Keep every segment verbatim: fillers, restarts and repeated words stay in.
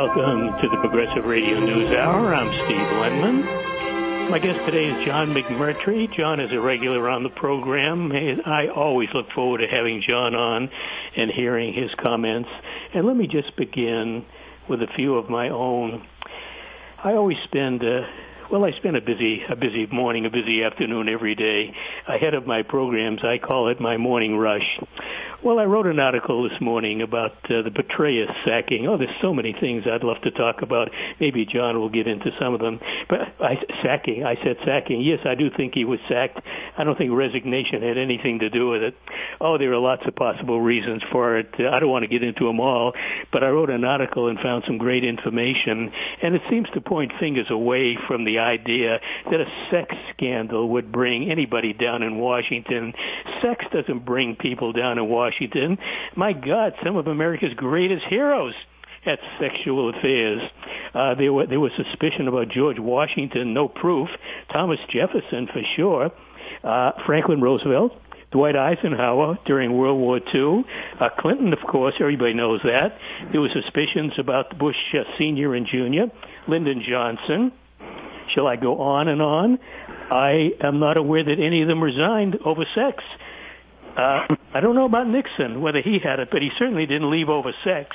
Welcome to the Progressive Radio News Hour. I'm Steve Lenman. My guest today is John McMurtry. John is a regular on the program. I always look forward to having John on and hearing his comments. And let me just begin with a few of my own. I always spend, uh, well, I spend a busy, a busy morning, a busy afternoon every day. Ahead of my programs, I call it my morning rush. Well, I wrote an article this morning about uh, the Petraeus sacking. Oh, there's so many things I'd love to talk about. Maybe John will get into some of them. But I, sacking, I said sacking. Yes, I do think he was sacked. I don't think resignation had anything to do with it. Oh, there are lots of possible reasons for it. I don't want to get into them all, but I wrote an article and found some great information, and it seems to point fingers away from the idea that a sex scandal would bring anybody down in Washington. Sex doesn't bring people down in Washington. Washington. My God, some of America's greatest heroes had sexual affairs. Uh, there, were, there was suspicion about George Washington, no proof. Thomas Jefferson, for sure. Uh, Franklin Roosevelt. Dwight Eisenhower during World War Two. Uh, Clinton, of course, everybody knows that. There were suspicions about Bush uh, Senior and Junior Lyndon Johnson. Shall I go on and on? I am not aware that any of them resigned over sex. Uh, I don't know about Nixon, whether he had it, but he certainly didn't leave over sex.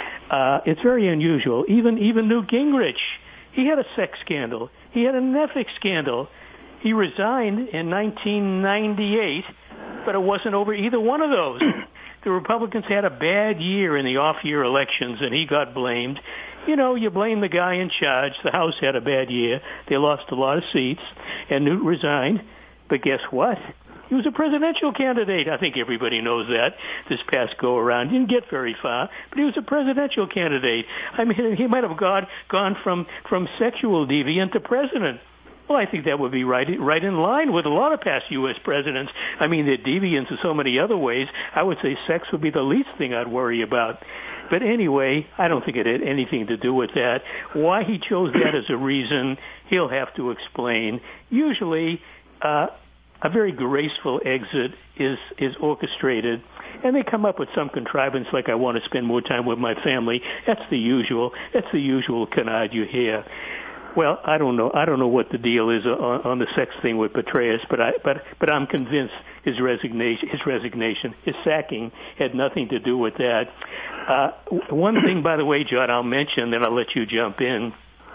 Uh, it's very unusual. Even even Newt Gingrich, he had a sex scandal. He had an ethics scandal. He resigned in nineteen ninety-eight, but it wasn't over either one of those. The Republicans had a bad year in the off-year elections, and he got blamed. You know, you blame the guy in charge. The House had a bad year. They lost a lot of seats, and Newt resigned. But guess what? He was a presidential candidate. I think everybody knows that this past go-around. He didn't get very far, but he was a presidential candidate. I mean, he might have gone, gone from, from sexual deviant to president. Well, I think that would be right, right in line with a lot of past U S presidents. I mean, they're deviants in so many other ways. I would say sex would be the least thing I'd worry about. But anyway, I don't think it had anything to do with that. Why he chose that as a reason, he'll have to explain. Usually, uh, a very graceful exit is, is orchestrated, and they come up with some contrivance like, I want to spend more time with my family. That's the usual. That's the usual canard you hear. Well, I don't know. I don't know what the deal is on, on the sex thing with Petraeus, but I, but, but I'm convinced his resignation, his resignation, his sacking had nothing to do with that. Uh, one thing, by the way, John, I'll mention, then I'll let you jump in.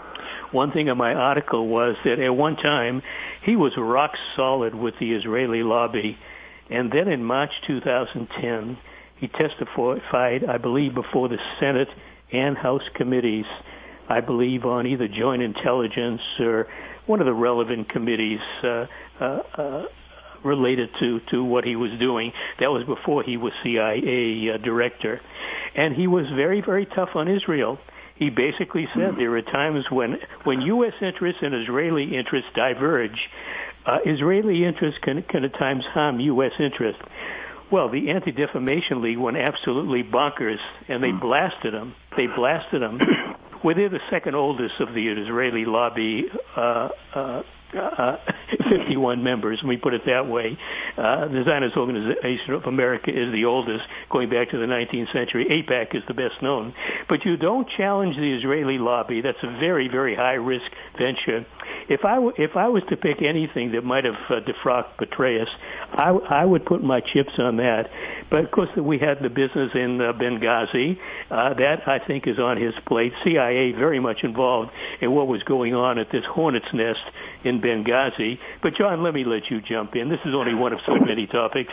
One thing in my article was that at one time he was rock solid with the Israeli lobby, and then in March two thousand ten he testified, I believe, before the Senate and House committees, I believe on either Joint Intelligence or one of the relevant committees uh, uh, uh, related to, to what he was doing. That was before he was C I A uh, director. And he was very, very tough on Israel. He basically said there are times when, when U S interests and Israeli interests diverge, uh, Israeli interests can, can at times harm U S interests. Well, the Anti-Defamation League went absolutely bonkers, and they blasted him. They blasted him. Well, they're the second oldest of the Israeli lobby, uh, uh, uh, fifty-one members, let me put it that way. Uh, the Zionist Organization of America is the oldest, going back to the nineteenth century. AIPAC is the best known. But you don't challenge the Israeli lobby. That's a very, very high-risk venture. If I, w- if I was to pick anything that might have uh, defrocked Petraeus, I, w- I would put my chips on that. But, of course, we had the business in uh, Benghazi. Uh, that, I think, is on his plate. C I A very much involved in what was going on at this hornet's nest in Benghazi. But, John, let me let you jump in. This is only one of so many topics.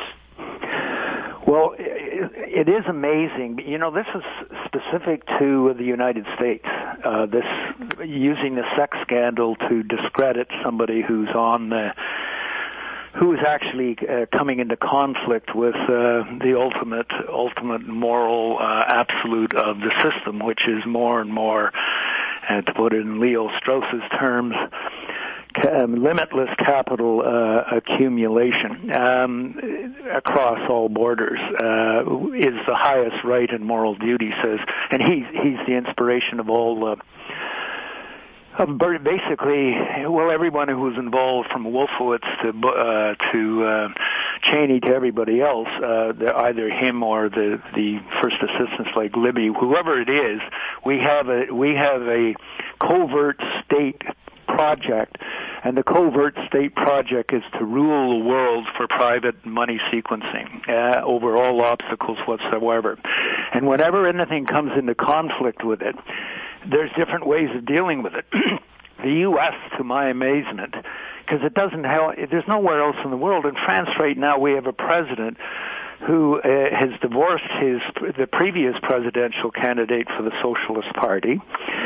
Well, it is amazing. You know, this is specific to the United States. Uh, this using the sex scandal to discredit somebody who's on the who is actually uh, coming into conflict with uh, the ultimate ultimate moral uh, absolute of the system, which is more and more, uh, to put it in Leo Strauss's terms, Um, limitless capital uh, accumulation um, across all borders uh, is the highest right and moral duty, says, and he's he's the inspiration of all uh, Uh, basically, well, everyone who was involved, from Wolfowitz to uh, to uh, Cheney to everybody else, uh, either him or the the first assistants like Libby, whoever it is, we have a we have a covert state project, and the covert state project is to rule the world for private money sequencing uh, over all obstacles whatsoever. And whenever anything comes into conflict with it, there's different ways of dealing with it. The U S, to my amazement, because it doesn't have, there's nowhere else in the world. In France right now, we have a president who uh, has divorced his the previous presidential candidate for the Socialist Party,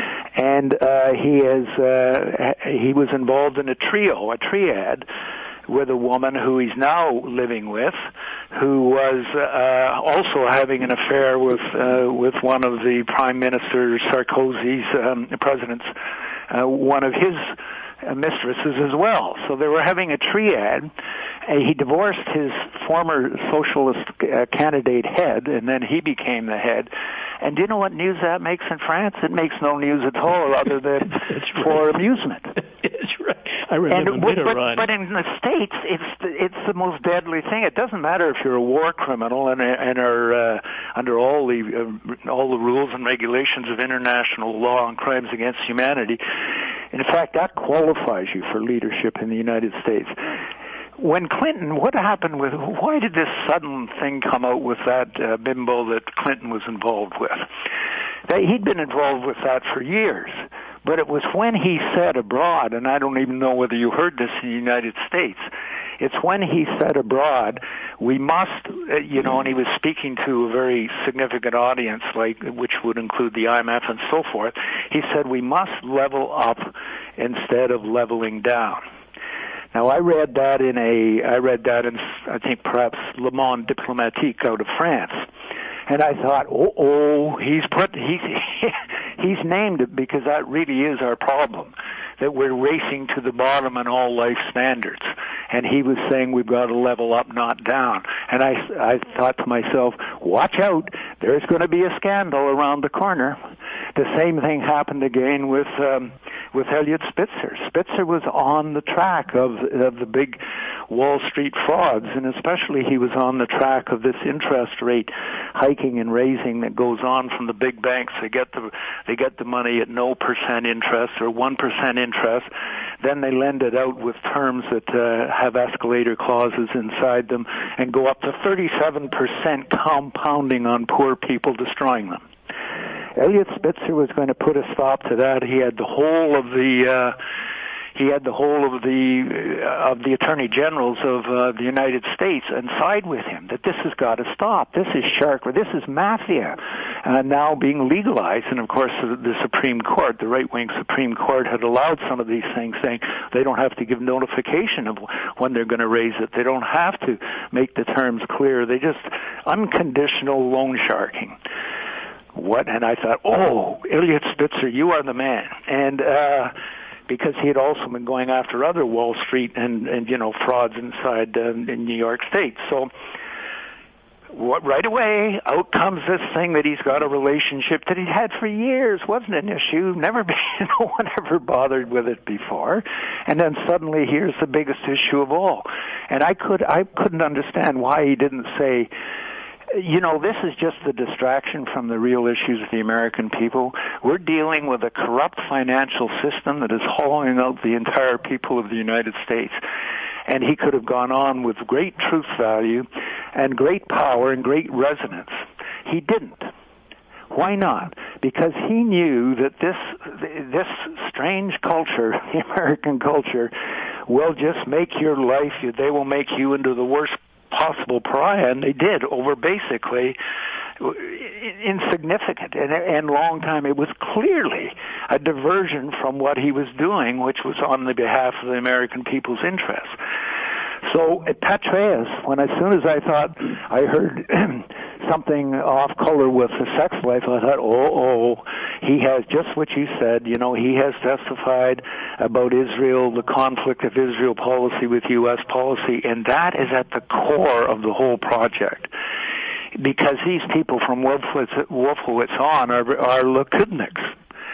and uh, he is uh, he was involved in a trio, a triad, with a woman who he's now living with, who was uh, also having an affair with uh, with one of the Prime Minister Sarkozy's um, president's, uh, one of his uh, mistresses as well. So they were having a triad. Uh, he divorced his former socialist uh, candidate head, and then he became the head. And do you know what news that makes in France? It makes no news at all, other than right. for amusement. That's right. I remember and, but, but in the States, it's the, it's the most deadly thing. It doesn't matter if you're a war criminal and, and are uh, under all the uh, all the rules and regulations of international law on crimes against humanity. In fact, that qualifies you for leadership in the United States. When Clinton, what happened with, why did this sudden thing come out with that uh, bimbo that Clinton was involved with? That he'd been involved with that for years. But it was when he said abroad, and I don't even know whether you heard this in the United States, it's when he said abroad, we must, uh, you know, and he was speaking to a very significant audience, like, which would include the I M F and so forth, he said we must level up instead of leveling down. Now, I read that in a, I read that in, I think perhaps Le Monde Diplomatique out of France, and I thought, oh, oh, he's put, he's, he's named it, because that really is our problem, that we're racing to the bottom in all life standards. And he was saying we've got to level up, not down. And I, I thought to myself, watch out, there's going to be a scandal around the corner. The same thing happened again with um, with Eliot Spitzer. Spitzer was on the track of, of the big Wall Street frauds, and especially he was on the track of this interest rate hiking and raising that goes on from the big banks. They get the they get the money at no percent interest or one percent interest. Then they lend it out with terms that uh, have escalator clauses inside them and go up to thirty-seven percent compounding on poor people, destroying them. Eliot Spitzer was going to put a stop to that. He had the whole of the uh, he had the whole of the uh, of the attorney generals of uh, the United States inside with him that this has got to stop. This is shark. This is mafia, uh, now being legalized. And of course, the, the Supreme Court, the right-wing Supreme Court, had allowed some of these things, saying they don't have to give notification of when they're going to raise it. They don't have to make the terms clear. They just unconditional loan sharking. What? And I thought, oh, Eliot Spitzer, you are the man. And uh, because he had also been going after other Wall Street and, and you know, frauds inside uh, in New York State. So what, right away, out comes this thing that he's got a relationship that he'd had for years. Wasn't an issue. Never been, no one ever bothered with it before. And then suddenly here's the biggest issue of all. And I could I couldn't understand why he didn't say, you know, this is just the distraction from the real issues of the American people. We're dealing with a corrupt financial system that is hollowing out the entire people of the United States. And he could have gone on with great truth value and great power and great resonance. He didn't. Why not? Because he knew that this this strange culture, the American culture, will just make your life, they will make you into the worst possible pariah, and they did over basically insignificant and, and long time. It was clearly a diversion from what he was doing, which was on the behalf of the American people's interests. So at Petraeus, when as soon as I thought I heard something off color with the sex life, I thought, oh, oh, he has just what you said. You know, he has testified about Israel, the conflict of Israel policy with U S policy, and that is at the core of the whole project. Because these people from Wolfowitz, Wolfowitz on are, are Likud.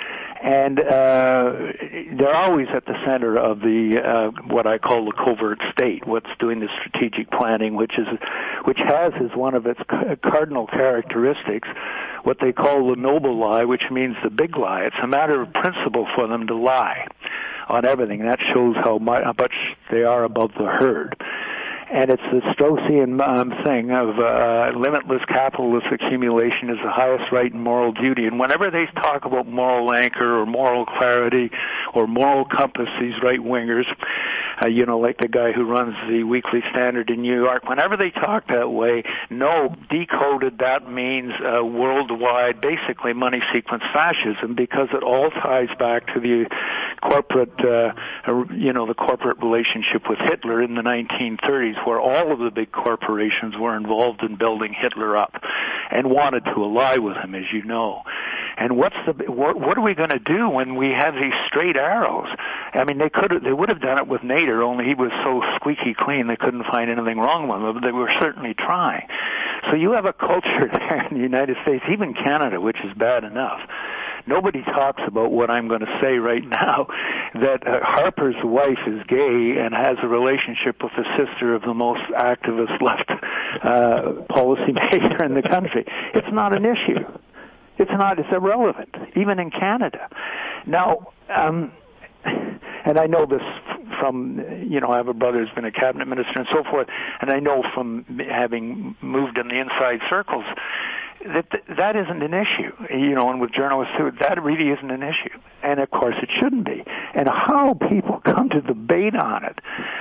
And uh, they're always at the center of the uh, what I call the covert state, what's doing the strategic planning, which is which has as one of its cardinal characteristics what they call the noble lie, which means the big lie. It's a matter of principle for them to lie on everything. That shows how much they are above the herd. And it's the Straussian um, thing of uh, limitless capitalist accumulation is the highest right and moral duty. And whenever they talk about moral anchor or moral clarity or moral compass, these right-wingers, uh, you know, like the guy who runs the Weekly Standard in New York, whenever they talk that way, no, decoded, that means uh, worldwide, basically money sequence fascism, because it all ties back to the corporate, uh, you know, the corporate relationship with Hitler in the nineteen thirties, where all of the big corporations were involved in building Hitler up and wanted to ally with him, as you know. And what's the what, what are we going to do when we have these straight arrows? I mean, they could they would have done it with Nader, only he was so squeaky clean they couldn't find anything wrong with him. But they were certainly trying. So you have a culture there in the United States, even Canada, which is bad enough. Nobody talks about what I'm going to say right now, that uh, Harper's wife is gay and has a relationship with the sister of the most activist left uh, policymaker in the country. It's not an issue. It's not, it's irrelevant, even in Canada. Now, um, and I know this from, you know, I have a brother who's been a cabinet minister and so forth, and I know from having moved in the inside circles that that isn't an issue, you know, and with journalists too, that really isn't an issue. And of course it shouldn't be. And how people come to debate on it,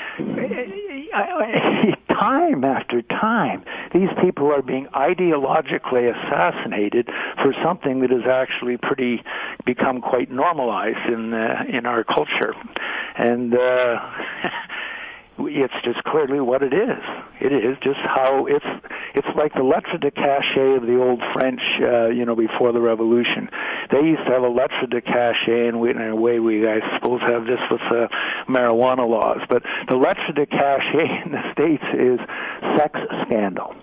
time after time, these people are being ideologically assassinated for something that has actually pretty become quite normalized in uh, in our culture. And uh it's just clearly what it is. It is just how it's it's like the lettre de cachet of the old French, uh, you know, before the Revolution. They used to have a lettre de cachet, and we, in a way we, I suppose, have this with uh, marijuana laws. But the lettre de cachet in the States is sex scandal.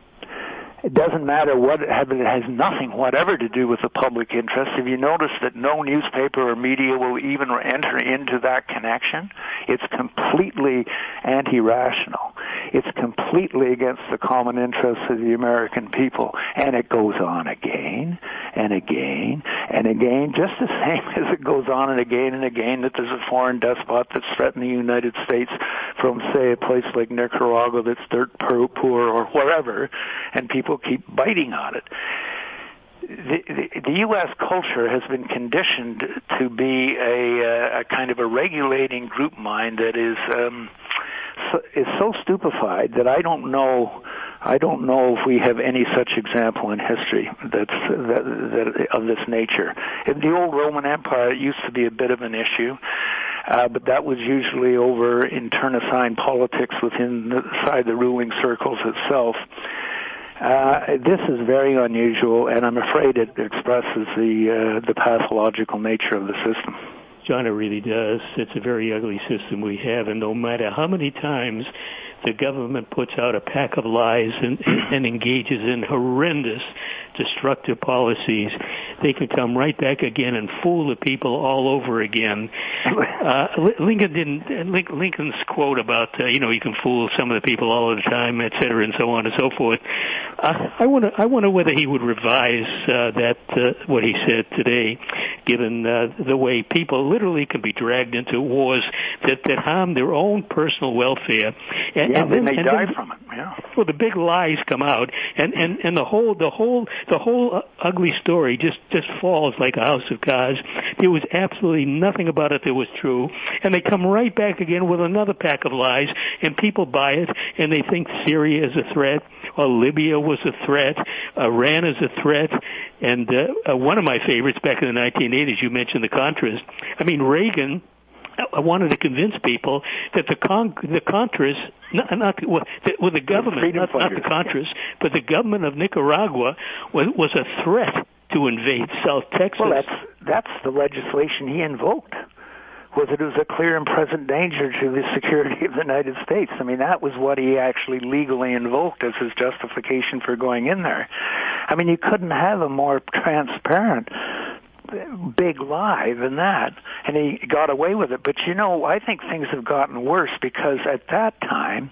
It doesn't matter what, it has nothing whatever to do with the public interest. If you notice that no newspaper or media will even enter into that connection, it's completely anti-rational. It's completely against the common interests of the American people. And it goes on again and again and again, just the same as it goes on and again and again that there's a foreign despot that's threatening the United States from, say, a place like Nicaragua that's dirt poor or wherever, and people keep biting on it. The, the, the U S culture has been conditioned to be a, a kind of a regulating group mind that is um, so, is so stupefied that I don't know. I don't know if we have any such example in history that's that, that, of this nature. In the old Roman Empire, it used to be a bit of an issue. Uh, but that was usually over internecine politics within the, inside the ruling circles itself. Uh, this is very unusual, and I'm afraid it expresses the uh, the pathological nature of the system. John, it really does. It's a very ugly system we have, and no matter how many times the government puts out a pack of lies and, and engages in horrendous destructive policies, they can come right back again and fool the people all over again. Uh, Lincoln didn't. Lincoln's quote about uh, you know you can fool some of the people all the time, et cetera, and so on and so forth. Uh, I wonder. I wonder whether he would revise uh, that uh, what he said today, given uh, the way people literally can be dragged into wars that, that harm their own personal welfare. And, yeah, and they then, may and die then, from it. Yeah. Well, the big lies come out, and, and, and the whole the whole the whole ugly story just, just falls like a house of cards. There was absolutely nothing about it that was true, and they come right back again with another pack of lies, and people buy it, and they think Syria is a threat, or Libya was a threat, Iran is a threat, and uh, uh, one of my favorites back in the nineteen eighties, you mentioned the Contras. I mean, Reagan I wanted to convince people that the con- the Contras, not, not well, the, well, the government, not, not the Contras, but the government of Nicaragua was, was a threat to invade South Texas. Well, that's that's the legislation he invoked. Was it was a clear and present danger to the security of the United States. I mean, that was what he actually legally invoked as his justification for going in there. I mean, you couldn't have a more transparent big lie than that, and he got away with it. But, you know, I think things have gotten worse because at that time,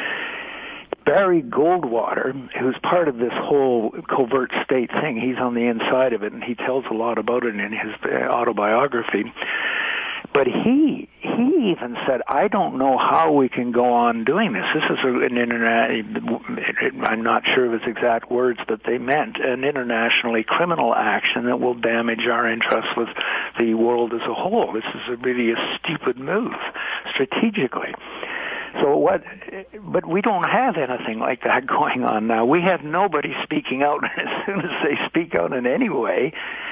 Barry Goldwater, who's part of this whole covert state thing, he's on the inside of it, and he tells a lot about it in his autobiography. But he he even said, I don't know how we can go on doing this. This is an internet, I'm not sure of his exact words, but they meant an internationally criminal action that will damage our interests with the world as a whole. This is a really a stupid move, strategically. So what, but we don't have anything like that going on now. We have nobody speaking out, and as soon as they speak out in any way,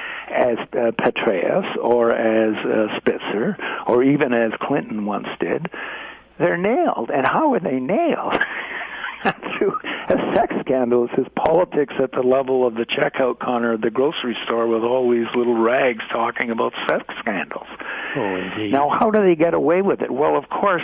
as uh, Petraeus or as uh, Spitzer or even as Clinton once did, they're nailed. And how are they nailed? Through a sex scandal. It's his politics at the level of the checkout counter at the grocery store with all these little rags talking about sex scandals. Oh, indeed. Now, how do they get away with it? Well, of course,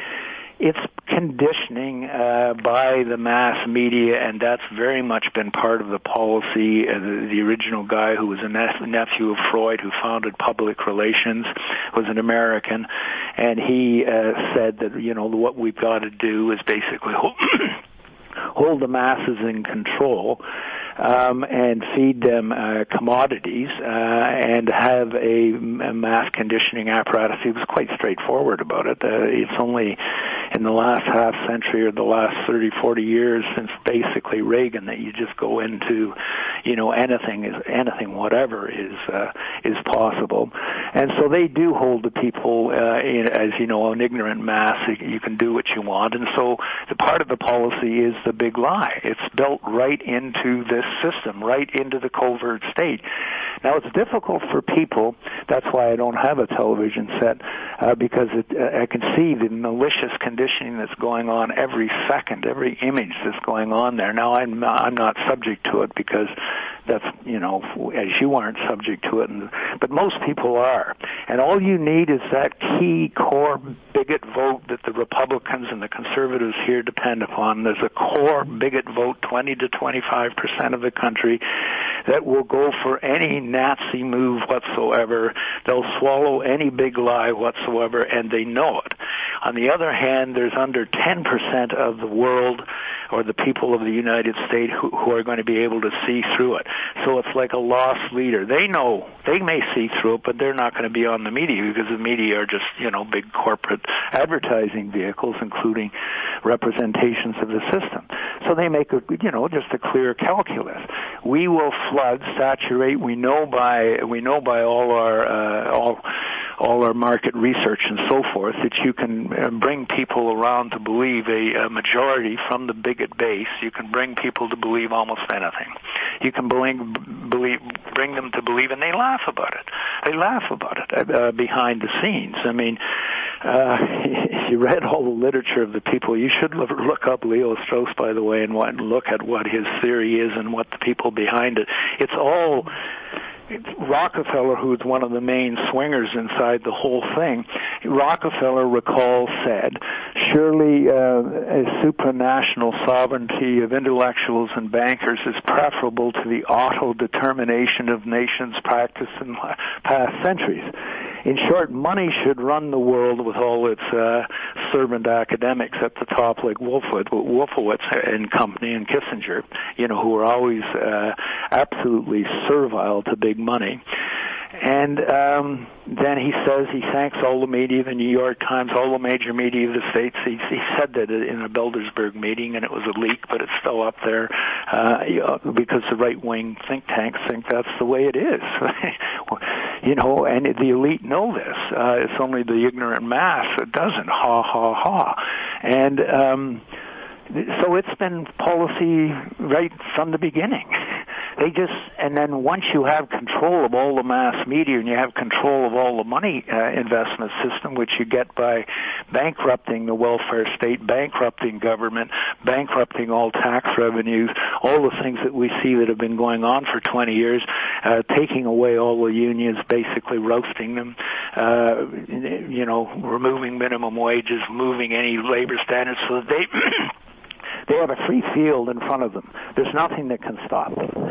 it's conditioning uh, by the mass media, and that's very much been part of the policy. Uh, the, the original guy who was a nep- nephew of Freud, who founded public relations, was an American, and he uh, said that, you know, what we've got to do is basically hold, hold the masses in control. Um, and feed them uh, commodities uh, and have a, a mass conditioning apparatus. He was quite straightforward about it. Uh, it's only in the last half century or the last thirty, forty years since basically Reagan that you just go into, you know, anything is anything, whatever is uh, is possible. And so they do hold the people uh, in, as you know, an ignorant mass. You can do what you want. And so the part of the policy is the big lie. It's built right into this system, right into the covert state. Now, it's difficult for people. That's why I don't have a television set, uh, because it, uh, I can see the malicious conditioning that's going on every second, every image that's going on there. Now, I'm not, I'm not subject to it because that's, you know, as you aren't subject to it, and, but most people are. And all you need is that key core bigot vote that the Republicans and the conservatives here depend upon. There's a core bigot vote, twenty to twenty-five percent of the country, that will go for any Nazi move whatsoever. They'll swallow any big lie whatsoever, and they know it. On the other hand, there's under ten percent of the world or the people of the United States who, who are going to be able to see through it. So it's like a lost leader. They know, they may see through it, but they're not going to be on the media because the media are just, you know, big corporate advertising vehicles, including representations of the system. So they make a, you know, just a clear calculus. We will flood, saturate. We know by, we know by all our, uh, all, all our market research and so forth that you can bring people around to believe a, a majority from the bigot base. You can bring people to believe almost anything. You can bring, believe, bring them to believe, and they laugh about it. They laugh about it uh, behind the scenes. I mean, uh, if you read all the literature of the people, you should look up Leo Strauss, by the way, and what, look at what his theory is and what the people behind it. It's all Rockefeller, who's one of the main swingers inside the whole thing. Rockefeller, recall, said, surely uh, a supranational sovereignty of intellectuals and bankers is preferable to the auto-determination of nations practiced in past centuries. In short, money should run the world with all its uh, servant academics at the top, like Wolfowitz, Wolfowitz and company and Kissinger, you know, who are always uh, absolutely servile to big money. And um, then he says he thanks all the media, the New York Times, all the major media of the States. He, he said that in a Bilderberg meeting, and it was a leak, but it's still up there uh, because the right-wing think tanks think that's the way it is. You know, and the elite know this. Uh, it's only the ignorant mass that doesn't. Ha, ha, ha. And um, so it's been policy right from the beginning. They just, and then once you have control of all the mass media and you have control of all the money uh, investment system, which you get by bankrupting the welfare state, bankrupting government, bankrupting all tax revenues, all the things that we see that have been going on for twenty years, uh, taking away all the unions, basically roasting them, uh, you know, removing minimum wages, moving any labor standards so that they... They have a free field in front of them. There's nothing that can stop them.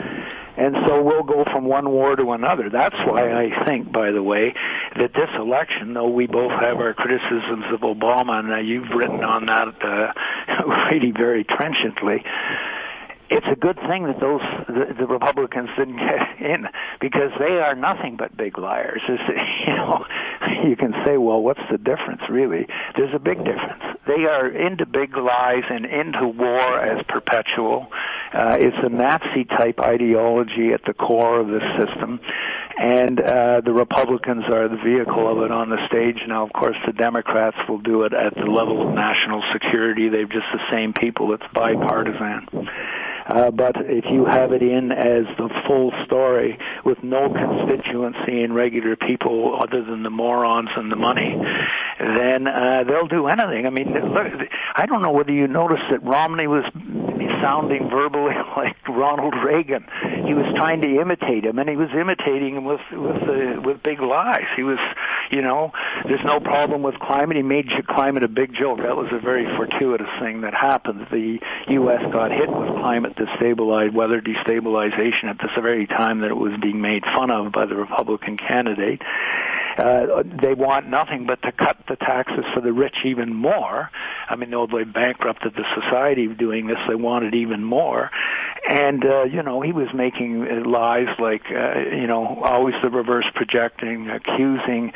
And so we'll go from one war to another. That's why I think, by the way, that this election, though we both have our criticisms of Obama, and uh, you've written on that uh, really very trenchantly, it's a good thing that those the, the Republicans didn't get in, because they are nothing but big liars. It's, you know, you can say, well, what's the difference, really? There's a big difference. They are into big lies and into war as perpetual. Uh, it's a Nazi-type ideology at the core of this system, and uh, the Republicans are the vehicle of it on the stage. Now, of course, the Democrats will do it at the level of national security. They're just the same people. It's bipartisan. Uh, but if you have it in as the full story with no constituency and regular people other than the morons and the money, then uh, they'll do anything. I mean, look, I don't know whether you noticed that Romney was sounding verbally like Ronald Reagan. He was trying to imitate him, and he was imitating him with with uh, with big lies. He was, you know, there's no problem with climate. He made climate a big joke. That was a very fortuitous thing that happened. The U S got hit with climate destabilized, weather destabilization at this very time that it was being made fun of by the Republican candidate. Uh, they want nothing but to cut the taxes for the rich even more. I mean, though they bankrupted the society doing this, they wanted even more. And, uh, you know, he was making lies like, uh, you know, always the reverse projecting, accusing,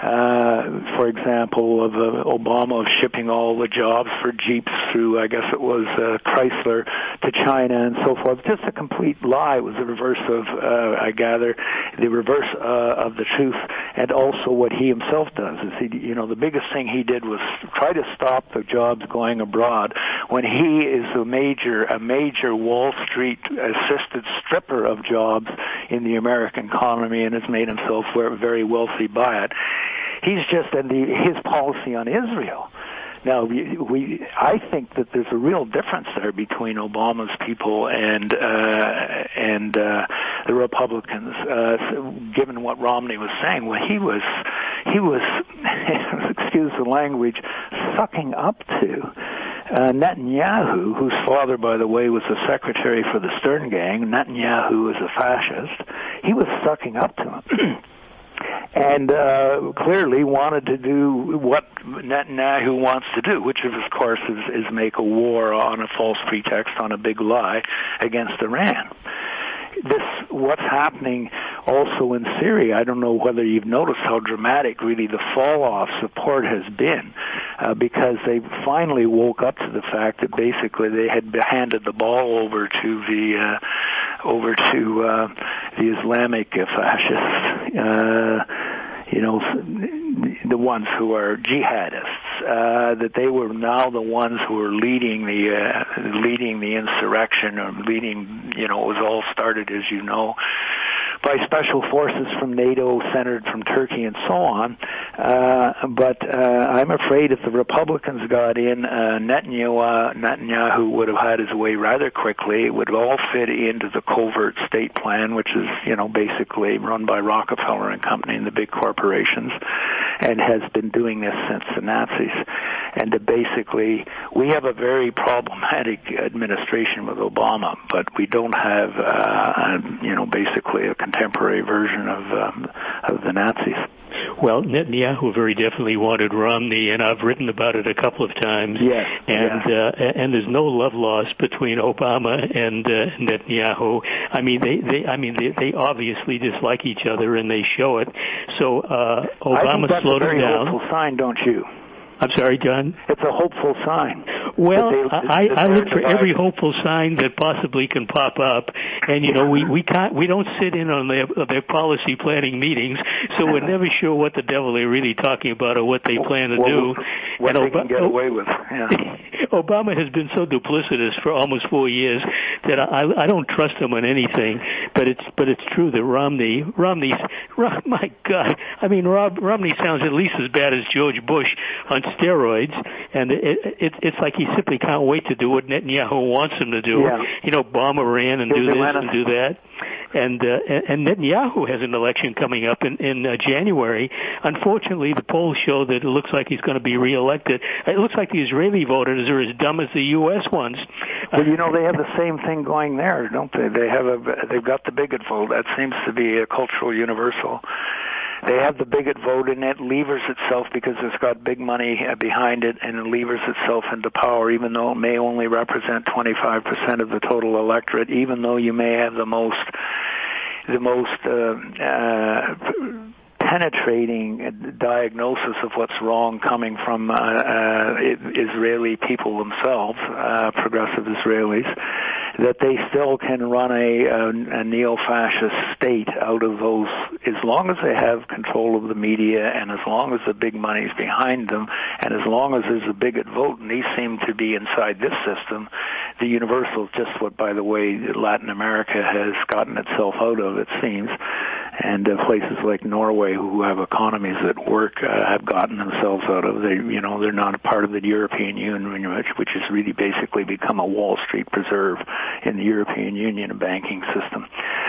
uh, for example, of uh, Obama of shipping all the jobs for Jeeps through, I guess it was uh, Chrysler, to China and so forth. Just a complete lie. It was the reverse of, uh, I gather, the reverse uh, of the truth. And also what he himself does is, he, you know, the biggest thing he did was try to stop the jobs going abroad when he is a major, a major Wall Street assisted stripper of jobs in the American economy and has made himself very wealthy by it. He's just, and the, his policy on Israel. Now, we, we, I think that there's a real difference there between Obama's people and uh, and uh, the Republicans. Uh, so given what Romney was saying, well, he was he was, excuse the language, sucking up to uh, Netanyahu, whose father, by the way, was a secretary for the Stern Gang. Netanyahu is a fascist. He was sucking up to him. And uh, clearly wanted to do what Netanyahu wants to do, which of course is, is make a war on a false pretext, on a big lie against Iran. This, what's happening also in Syria, I don't know whether you've noticed how dramatic really the fall-off support has been, uh, because they finally woke up to the fact that basically they had handed the ball over to the uh, over to uh, the Islamic fascists, uh, you know, the ones who are jihadists, uh, that they were now the ones who were leading the uh, leading the insurrection, or leading, you know, it was all started, as you know, by special forces from NATO, centered from Turkey, and so on. Uh, but uh, I'm afraid if the Republicans got in, uh, Netanyahu, Netanyahu would have had his way rather quickly. It would all fit into the covert state plan, which is, you know, basically run by Rockefeller and Company and the big corporations, and has been doing this since the Nazis. And to basically, we have a very problematic administration with Obama, but we don't have, uh, you know, basically a contemporary version of um, of the Nazis. Well, Netanyahu very definitely wanted Romney, and I've written about it a couple of times. Yes, and yeah. uh, and there's no love lost between Obama and uh, Netanyahu. I mean, they, they I mean, they, they obviously dislike each other, and they show it. So uh, Obama I think that's slowed a very him down. hopeful sign, don't you? I'm sorry, John? It's a hopeful sign. Well, they, I, I look for every hopeful sign that possibly can pop up, and you know, we we can't we don't sit in on their their policy planning meetings, so we're never sure what the devil they're really talking about or what they plan to well, do. What and they can get away with. Yeah. Obama has been so duplicitous for almost four years that I I don't trust him on anything. But it's but it's true that Romney Romney's my God, I mean Rob, Romney sounds at least as bad as George Bush on steroids, and it, it, it's like he simply can't wait to do what Netanyahu wants him to do. Yeah. You know, bomb Iran and He'll do do this anything. and do that. And, uh, and Netanyahu has an election coming up in, in uh, January. Unfortunately, the polls show that it looks like he's going to be reelected. It looks like the Israeli voters are as dumb as the U S ones. Well, you know, they have the same thing going there, don't they? They have a, they've got the bigot vote. That seems to be a cultural universal. They have the bigot vote, and it levers itself because it's got big money behind it, and it levers itself into power, even though it may only represent twenty-five percent of the total electorate, even though you may have the most, the most uh, uh, penetrating diagnosis of what's wrong coming from uh, uh, Israeli people themselves, uh, progressive Israelis, that they still can run a, a, a neo-fascist state out of those, as long as they have control of the media and as long as the big money's behind them and as long as there's a bigot vote, and these seem to be inside this system. The universal is just what, by the way, Latin America has gotten itself out of, it seems. And uh, places like Norway, who have economies that work, uh, have gotten themselves out of. They, you know, they're not a part of the European Union, which, which has really basically become a Wall Street preserve in the European Union banking system.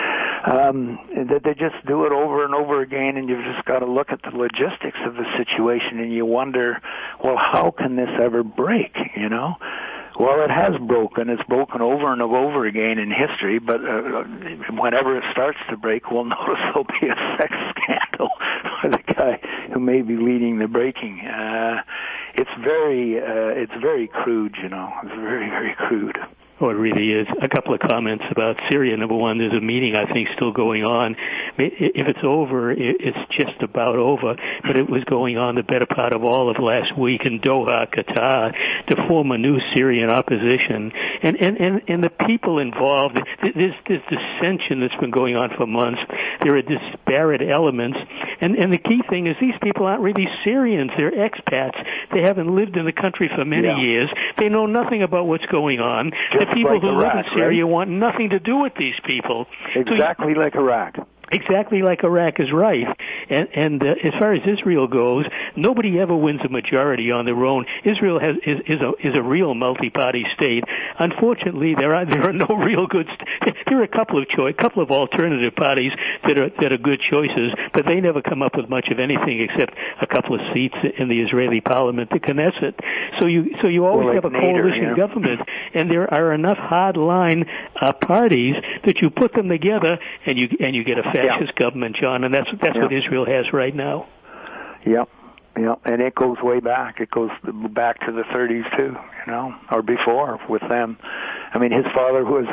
Um, that they just do it over and over again, and you've just got to look at the logistics of the situation, and you wonder, well, how can this ever break? You know. Well, it has broken. It's broken over and over again in history, but uh, whenever it starts to break, we'll notice there'll be a sex scandal for the guy who may be leading the breaking. Uh, it's very, uh, it's very crude, you know. It's very, very crude. Oh, it really is. A couple of comments about Syria. Number one, there's a meeting, I think, still going on. If it's over, it's just about over. But it was going on the better part of all of last week in Doha, Qatar, to form a new Syrian opposition. And, and, and, and the people involved, there's this dissension that's been going on for months. There are disparate elements. And, and the key thing is these people aren't really Syrians. They're expats. They haven't lived in the country for many yeah. years. They know nothing about what's going on. Just the people like who Iraq, live in Syria right? want nothing to do with these people. Exactly so you, like Iraq. Exactly like Iraq is right. And, and uh, as far as Israel goes, nobody ever wins a majority on their own. Israel has, is, is, a, is a real multi-party state. Unfortunately, there are there are no real good. St- there are a couple of choice, couple of alternative parties that are that are good choices, but they never come up with much of anything except a couple of seats in the Israeli parliament, the Knesset. So you so you always well, like have a Nader, coalition yeah. government, and there are enough hardline uh, parties that you put them together, and you and you get a fascist yeah. government, John, and that's that's yeah. what Israel has right now. Yep. Yeah, and it goes way back. It goes back to the thirties too, you know, or before with them. I mean, his father was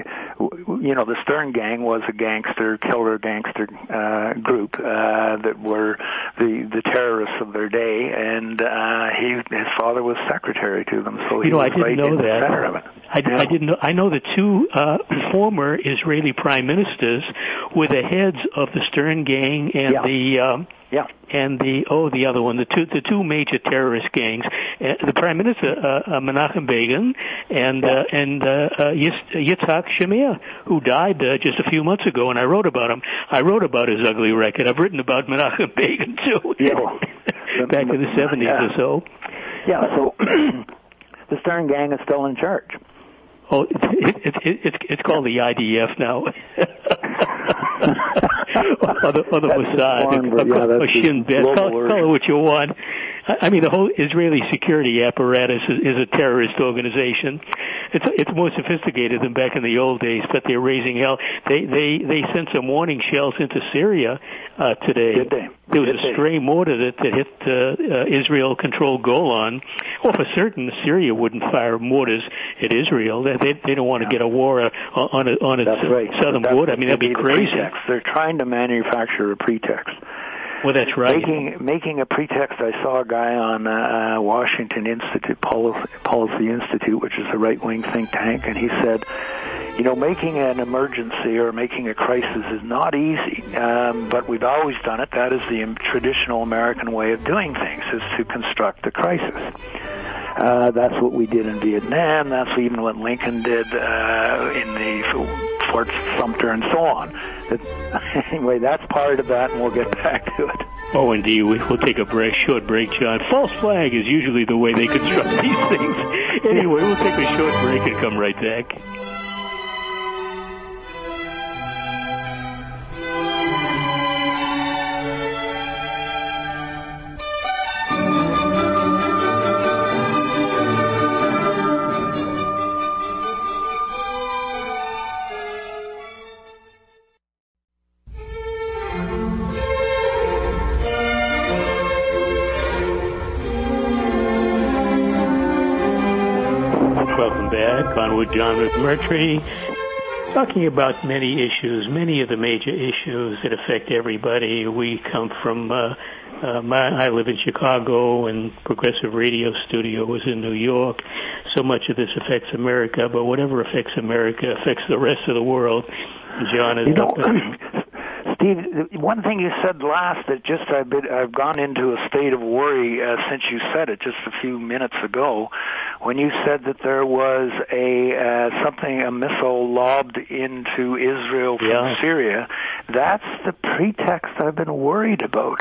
a, you know, the Stern Gang was a gangster, killer gangster uh, group uh, that were the the terrorists of their day, and uh, he his father was secretary to them, so he you know, was I didn't right know in that. the center of it. I, yeah. I didn't know. I know the two uh, former Israeli prime ministers were the heads of the Stern Gang and yeah. the. Um, Yeah. And the oh the other one the two the two major terrorist gangs, uh, the Prime Minister uh, uh, Menachem Begin and uh, and uh, uh, Yitzhak Shamir, who died uh, just a few months ago, and I wrote about him. I wrote about his ugly record. I've written about Menachem Begin too, yeah. back in the seventies yeah. or so. Yeah. So the Stern Gang is still in charge. Oh, it, it, it, it's it's called the I D F now. or the, or the Mossad, foreign, or, yeah, or Shin Bet, call, call it what you want. I mean, the whole Israeli security apparatus is, is a terrorist organization. It's it's more sophisticated than back in the old days, but they're raising hell. They they they sent some warning shells into Syria uh, today. Did they? There was Did a they? stray mortar that, that hit uh, uh, Israel-controlled Golan. Well, for certain, Syria wouldn't fire mortars at Israel. They they, they don't want to yeah. get a war on a, on its right. southern That's border. I mean, that'd be crazy. Pretext. They're trying to manufacture a pretext. Well, that's right. Making making a pretext. I saw a guy on uh, Washington Institute Policy, Policy Institute, which is a right-wing think tank, and he said, you know, making an emergency or making a crisis is not easy, um, but we've always done it. That is the traditional American way of doing things, is to construct a crisis. Uh, that's what we did in Vietnam. That's even what Lincoln did uh, in the Fort Sumter and so on. That, anyway, that's part of that, and we'll get back to it. Oh, indeed. We'll take a break, short break, John. False flag is usually the way they construct these things. Anyway, we'll take a short break and come right back. Welcome back. On with John McMurtry, talking about many issues, many of the major issues that affect everybody. We come from, uh, uh, my, I live in Chicago, and Progressive Radio Studio was in New York. So much of this affects America, but whatever affects America affects the rest of the world. John is you know, up there. Steve, one thing you said last that just I've been, I've gone into a state of worry uh, since you said it just a few minutes ago, when you said that there was a uh, something a missile lobbed into Israel from yeah. Syria. That's the pretext I've been worried about.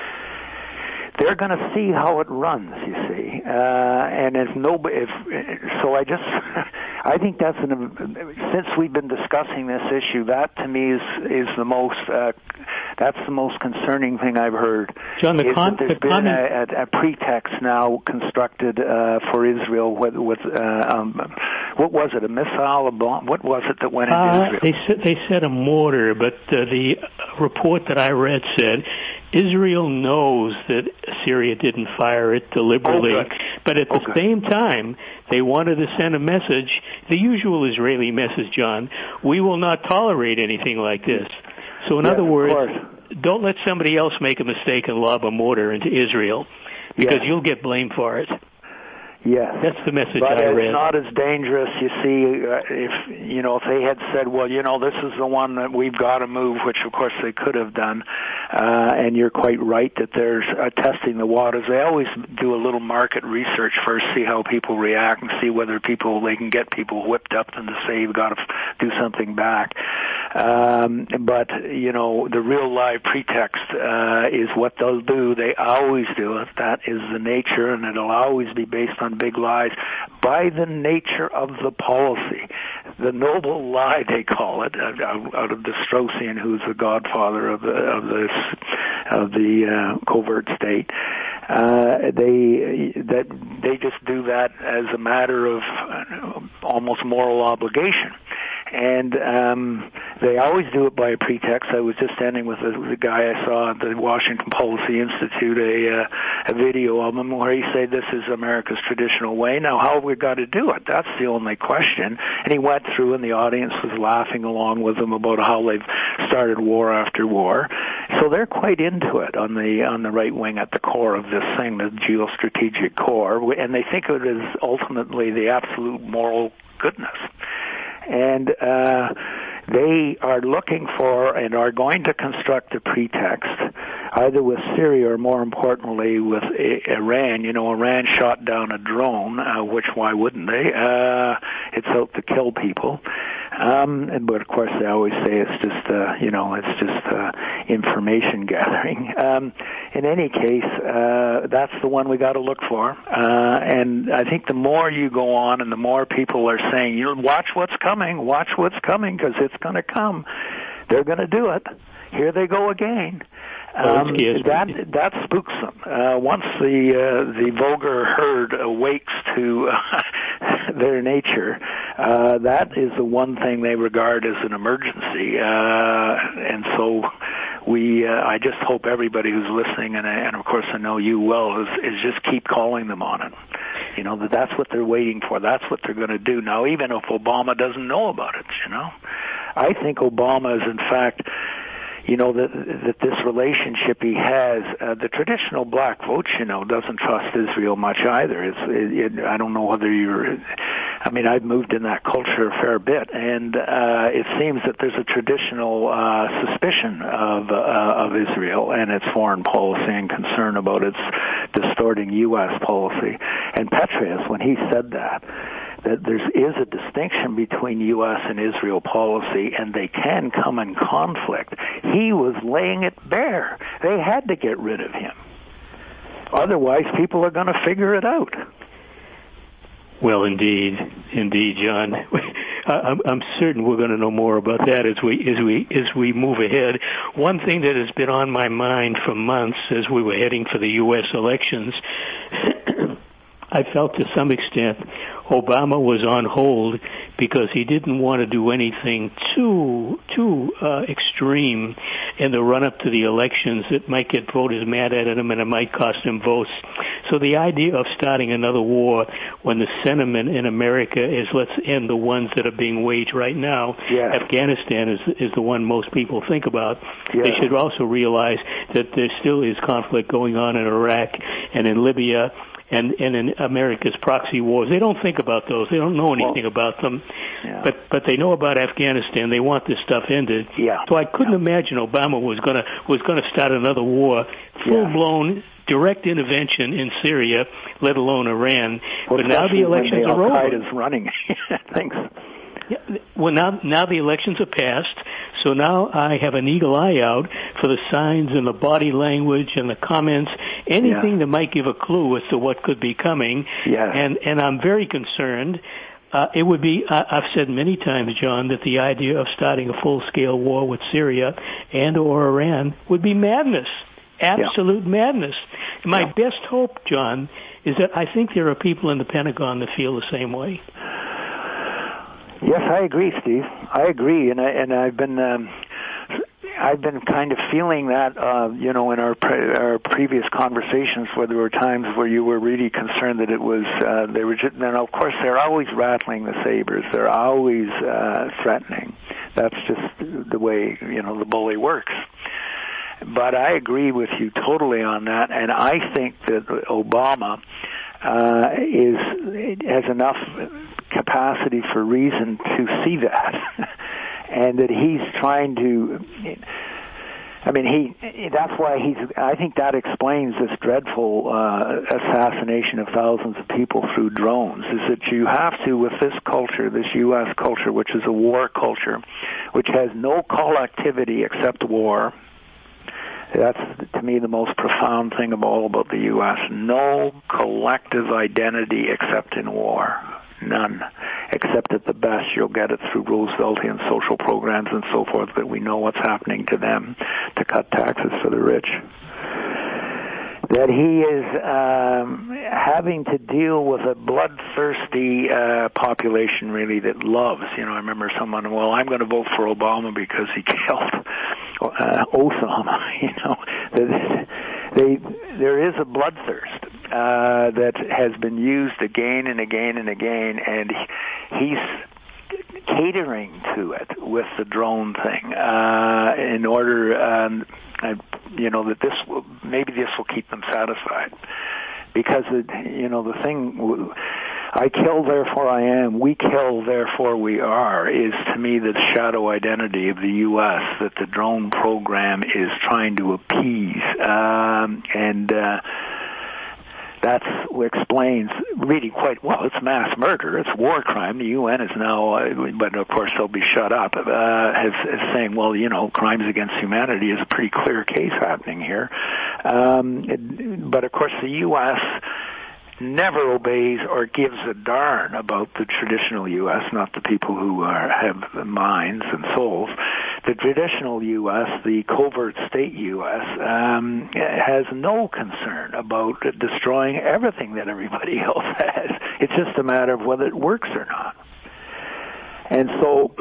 They're going to see how it runs, you see, uh, and if nobody, if so, I just, I think that's an. Since we've been discussing this issue, that to me is is the most. Uh, that's the most concerning thing I've heard. John, the is con- that there's the been con- a, a, a pretext now constructed uh, for Israel with, with uh, um, what was it? A missile, a bomb? What was it that went into uh, Israel? They said they said a mortar, but uh, the report that I read said Israel knows that Syria didn't fire it deliberately, oh, but at the okay. same time, they wanted to send a message, the usual Israeli message, John, we will not tolerate anything like this. So in yeah, other words, don't let somebody else make a mistake and lob a mortar into Israel, because yeah. you'll get blamed for it. Yes, that's the message but I read. But it's not as dangerous, you see, uh, if, you know, if they had said, well, you know, this is the one that we've got to move, which of course they could have done, uh, and you're quite right that they're uh, testing the waters. They always do a little market research first, see how people react and see whether people, they can get people whipped up and to say you've got to f- do something back. Um, but, you know, the real live pretext uh, is what they'll do. They always do it. That is the nature, and it'll always be based on big lies by the nature of the policy. The noble lie, they call it, out of the Straussian, who's the godfather of the of this of the uh, covert state. Uh, they that they just do that as a matter of uh, almost moral obligation. And um, they always do it by a pretext. I was just standing with the, the guy I saw at the Washington Policy Institute, a, uh, a video of him where he said this is America's traditional way. Now, how have we got to do it? That's the only question. And he went through, and the audience was laughing along with him about how they've started war after war. So they're quite into it on the on the right wing at the core of this thing, the geostrategic core, and they think of it as ultimately the absolute moral goodness. And uh, they are looking for and are going to construct a pretext, either with Syria or, more importantly, with Iran. You know, Iran shot down a drone, uh, which why wouldn't they? Uh, it's out to kill people. Um, but, of course, they always say it's just, uh, you know, it's just uh, information gathering. Um, in any case, uh, that's the one we got to look for. Uh, and I think the more you go on and the more people are saying, you know, watch what's coming, watch what's coming, because it's going to come. They're going to do it. Here they go again. Um, that that spooks them. Uh, once the uh, the vulgar herd awakes to uh, their nature, uh, that is the one thing they regard as an emergency. Uh, and so we, uh, I just hope everybody who's listening, and, and of course I know you well, is, is just keep calling them on it. You know, that that's what they're waiting for. That's what they're going to do. Now, even if Obama doesn't know about it, you know, I think Obama is in fact, you know, that that this relationship he has, uh, the traditional black vote, you know, doesn't trust Israel much either. It's, it, it, I don't know whether you're, I mean, I've moved in that culture a fair bit, and uh, it seems that there's a traditional uh, suspicion of uh, of Israel and its foreign policy and concern about its distorting U S policy. And Petraeus, when he said that, that there is a distinction between U S and Israel policy, and they can come in conflict. He was laying it bare. They had to get rid of him. Otherwise, people are going to figure it out. Well, indeed, indeed, John. I'm, I'm certain we're going to know more about that as we as we as we move ahead. One thing that has been on my mind for months as we were heading for the U S elections, I felt to some extent Obama was on hold because he didn't want to do anything too too uh, extreme in the run-up to the elections that might get voters mad at him and it might cost him votes. So the idea of starting another war when the sentiment in America is let's end the ones that are being waged right now, yeah. Afghanistan is is the one most people think about. Yeah. They should also realize that there still is conflict going on in Iraq and in Libya and, and in America's proxy wars. They don't think about those. They don't know anything well, about them. Yeah. But but they know about Afghanistan. They want this stuff ended. Yeah. So I couldn't yeah. imagine Obama was gonna was gonna start another war, full blown yeah. direct intervention in Syria, let alone Iran. Well, but now the elections the are over. Al-Qaeda's running. Thanks. Yeah, well, now now the elections are passed, so now I have an eagle eye out for the signs and the body language and the comments, anything yeah. that might give a clue as to what could be coming. Yeah. And and I'm very concerned. Uh, it would be, uh, I've said many times, John, that the idea of starting a full-scale war with Syria and or Iran would be madness, absolute yeah. madness. My yeah. best hope, John, is that I think there are people in the Pentagon that feel the same way. Yes, I agree, Steve. I agree, and I and I've been um, I've been kind of feeling that, uh, you know, in our pre- our previous conversations, where there were times where you were really concerned that it was uh, they were just, and of course they're always rattling the sabers, they're always uh, threatening. That's just the way, you know, the bully works. But I agree with you totally on that, and I think that Obama uh, is has enough capacity for reason to see that, and that he's trying to. I mean, he. That's why he's. I think that explains this dreadful uh, assassination of thousands of people through drones. Is that you have to, with this culture, this U S culture, which is a war culture, which has no collectivity except war. That's, to me, the most profound thing of all about the U S. No collective identity except in war. None. Except at the best you'll get it through Rooseveltian social programs and so forth, that we know what's happening to them to cut taxes for the rich. That he is um, having to deal with a bloodthirsty uh, population, really, that loves. You know, I remember someone, well, I'm going to vote for Obama because he killed uh, Osama. You know, they, there is a bloodthirst uh, that has been used again and again and again, and he's catering to it with the drone thing uh, in order. Um, I, you know, that this will, maybe this will keep them satisfied, because it, you know, the thing, I kill therefore I am, we kill therefore we are, is to me the shadow identity of the U S that the drone program is trying to appease, um, and uh, that explains really quite well. It's mass murder. It's war crime. The U N is now, uh, but of course they'll be shut up, uh, as, as saying, well, you know, crimes against humanity is a pretty clear case happening here. Um, it, but of course the U S never obeys or gives a darn about the traditional U S, not the people who are, have minds and souls. The traditional U S, the covert state U S, um, has no concern about destroying everything that everybody else has. It's just a matter of whether it works or not. And so,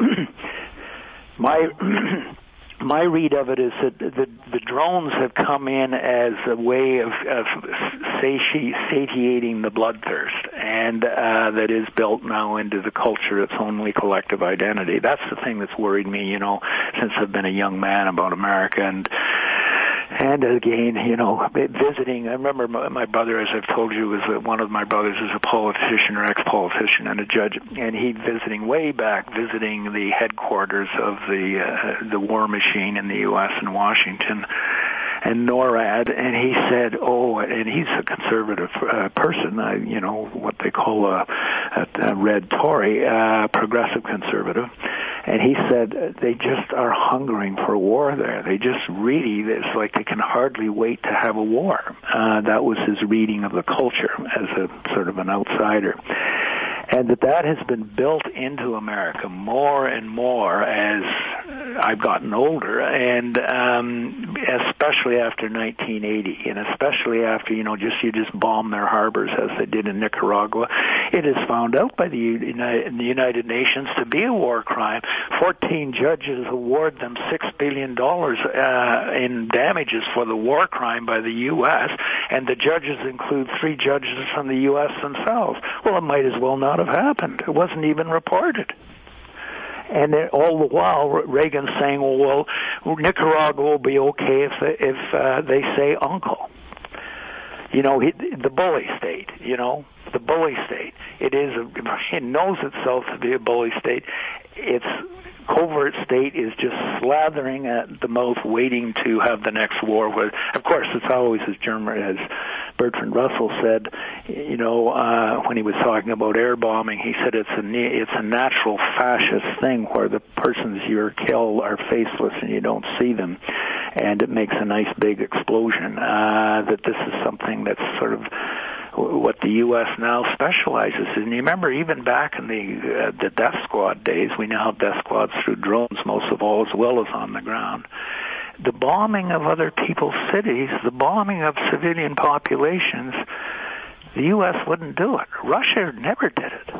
my... My read of it is that the, the drones have come in as a way of, of sati- satiating the bloodthirst, and uh, that is built now into the culture, its only collective identity. That's the thing that's worried me, you know, since I've been a young man about America. And And again, you know, visiting, I remember my, my brother, as I've told you, was a, one of my brothers is a politician or ex-politician and a judge, and he visiting way back, visiting the headquarters of the uh, the war machine in the U S in Washington, and NORAD, and he said, oh, and he's a conservative uh, person, uh, you know, what they call a, a, a red Tory, uh, progressive conservative. And he said they just are hungering for war there. They just really, it's like they can hardly wait to have a war. Uh, that was his reading of the culture as a sort of an outsider. And that that has been built into America more and more as I've gotten older, and um, especially after nineteen eighty, and especially after, you know, just you just bomb their harbors as they did in Nicaragua, it is found out by the United, the United Nations to be a war crime. Fourteen judges award them six billion dollars uh, in damages for the war crime by the U S, and the judges include three judges from the U S themselves. Well, it might as well not have happened. It wasn't even reported. And all the while, Reagan's saying, well, well, Nicaragua will be okay if if uh, they say uncle. You know, he, the bully state, you know, the bully state. It is, a, it knows itself to be a bully state. Its covert state is just slathering at the mouth, waiting to have the next war. With, of course, it's always as German as Bertrand Russell said, you know, uh, when he was talking about air bombing, he said it's a it's a natural fascist thing where the persons you kill are faceless and you don't see them, and it makes a nice big explosion. Uh, that this is something that's sort of what the U S now specializes in. And you remember, even back in the uh, the death squad days, we now have death squads through drones, most of all, as well as on the ground. The bombing of other people's cities, the bombing of civilian populations, the U S wouldn't do it. Russia never did it.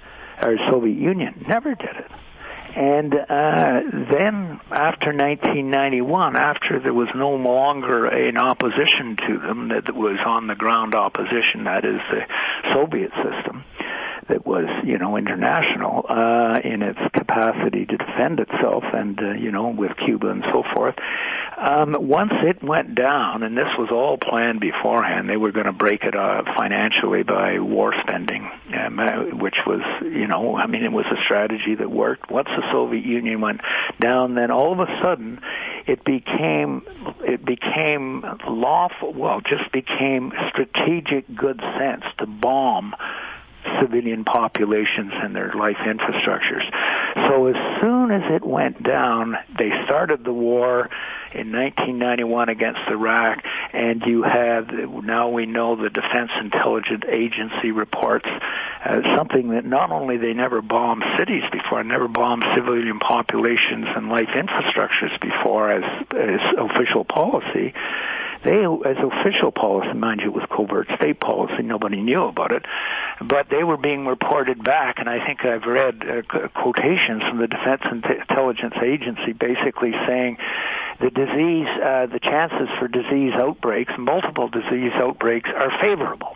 Or Soviet Union never did it. And uh, then after nineteen ninety-one, after there was no longer an opposition to them that was on the ground opposition, that is the Soviet system, that was, you know, international uh, in its capacity to defend itself, and, uh, you know, with Cuba and so forth. Um, once it went down, and this was all planned beforehand, they were going to break it uh, financially by war spending, um, uh, which was, you know, I mean, it was a strategy that worked. Once the Soviet Union went down, then all of a sudden it became, it became lawful, well, just became strategic good sense to bomb civilian populations and their life infrastructures. So as soon as it went down, they started the war in nineteen ninety-one against Iraq, and you have, now we know the Defense Intelligence Agency reports uh, something that not only they never bombed cities before, never bombed civilian populations and life infrastructures before as, as official policy. They, as official policy, mind you, it was covert state policy, nobody knew about it, but they were being reported back, and I think I've read uh, quotations from the Defense Intelligence Agency basically saying the disease, uh, the chances for disease outbreaks, multiple disease outbreaks, are favorable.